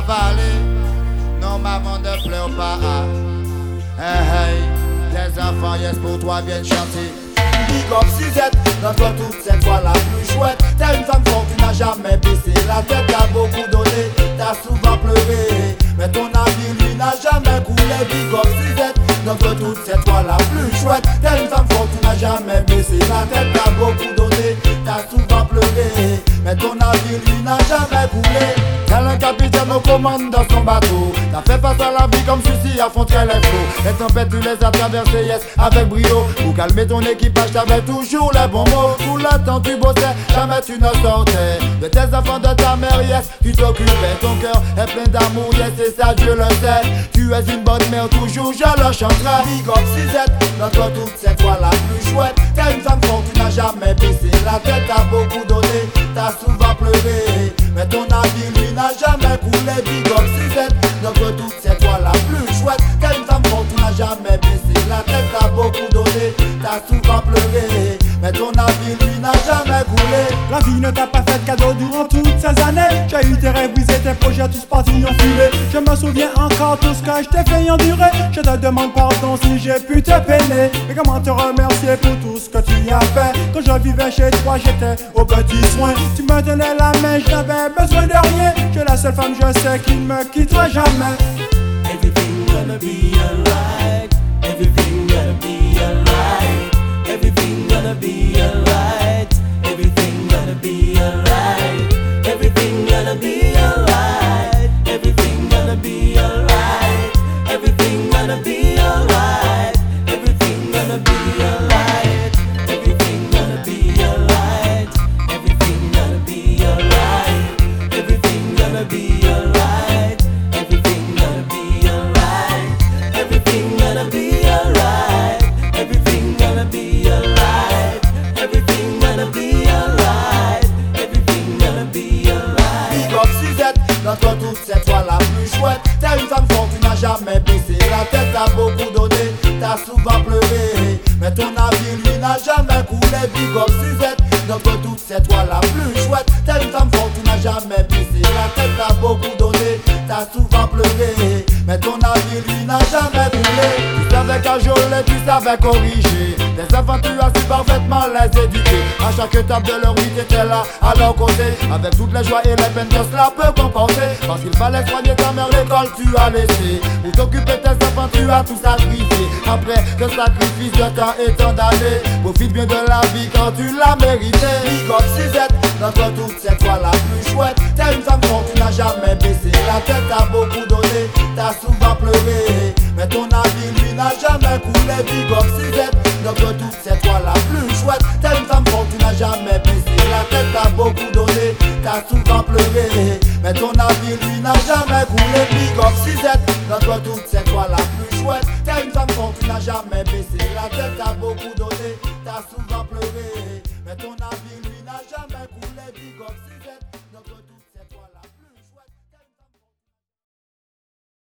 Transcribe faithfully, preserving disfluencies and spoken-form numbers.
parler. Non, maman, ne pleure pas. Hey, hey, tes enfants, yes, pour toi viennent chanter. Big up Suzette, dans toi toute cette fois la plus chouette. T'es une femme forte, tu n'as jamais baissé la tête. T'as beaucoup donné, t'as souvent pleuré, mais ton avis lui n'a jamais coulé. Big up Suzette, dans toi toute cette fois la plus chouette. T'es une femme forte, tu n'as jamais baissé la tête. T'as beaucoup donné, t'as souvent pleuré, mais ton avis lui n'a jamais coulé. Tel un capitaine aux commandes dans son bateau, t'as fait face à la vie comme ceci affronterait les flots. Les tempêtes tu les as traversées, yes, avec brio. Pour calmer ton équipage t'avais toujours les bons mots. Tout le temps tu bossais, jamais tu ne sortais. De tes enfants, de ta mère, yes, tu t'occupais. Ton cœur est plein d'amour, yes, et ça Dieu le sait. Tu es une bonne mère, toujours je le chanterai. Big up Suzette, dans toi toute cette fois la plus chouette. T'es une femme forte, tu n'as jamais baissé la tête. T'as beaucoup donné, t'as souvent pleuré, mais ton avis lui n'a jamais coulé. Big up Suzette, dans toi toute cette fois la plus chouette. T'es une femme forte, tu n'as jamais baissé la tête. T'as beaucoup donné, t'as souvent pleuré, mais ton avis lui n'a jamais coulé. La vie ne t'a pas fait de cadeau durant toutes ces années. J'ai eu tes rêves brisés, tes projets tous partis en fumée. Je me souviens encore tout ce que je t'ai fait endurer. Je te demande pardon si j'ai pu te peiner. Mais comment te remercier pour tout ce que tu as fait. Quand je vivais chez toi, j'étais au petit soin. Tu me tenais la main, je n'avais besoin de rien. Tu es la seule femme, je sais, qui ne me quittera jamais. Everything gonna be alright. Everything gonna be alright. Everything gonna be alright. Everything gonna be alright. Everything gonna be alright. Everything gonna be alright. Everything gonna be alright. Everything gonna be alright. Everything gonna be alright. Everything gonna be alright. Everything gonna be alright. Everything gonna be alright. Everything gonna be alright. Everything gonna be alright. Everything gonna be alright. Everything gonna be alright. Big up Suzette, dans toi toute cette fois la plus chouette. T'es une femme forte, tu n'as jamais baissé la tête. T'as beaucoup donné, t'as souvent pleuré, mais ton avis lui n'a jamais coulé. Big up Suzette, dans toi toute cette fois la plus chouette. T'es une femme forte, tu n'as jamais baissé la tête. T'as beaucoup donné, t'as souvent pleuré, mais ton avis lui n'a jamais coulé. Tu savais cajoler, tu savais corriger. Tes enfants tu as su parfaitement les éduquer. À chaque étape de leur vie t'étais là à leur côté, avec toutes les joies et les peines que cela peut comporter. Parce qu'il fallait soigner ta mère, l'école tu as laissé. Pour t'occuper tes enfants tu as tout sacrifié. Après ce sacrifice de temps et tant d'années, profite bien de la vie quand tu l'as mérité. Big up Suzette, dans toi toute cette fois la plus chouette. T'es une femme forte, tu n'as jamais baissé la tête. T'as beaucoup donné, t'as souvent pleuré, mais ton avis lui n'a jamais coulé. Big up Suzette, dans toi toute cette fois la plus chouette. T'es une femme forte, tu n'as jamais baissé la tête. T'as beaucoup donné, t'as souvent pleuré, mais ton avis lui n'a jamais coulé. Big up Suzette, dans toi toute cette fois la plus chouette. T'es une femme forte, tu n'as jamais baissé la tête. T'as beaucoup donné, t'as souvent pleuré, mais ton avis lui n'a jamais coulé. Big up Suzette.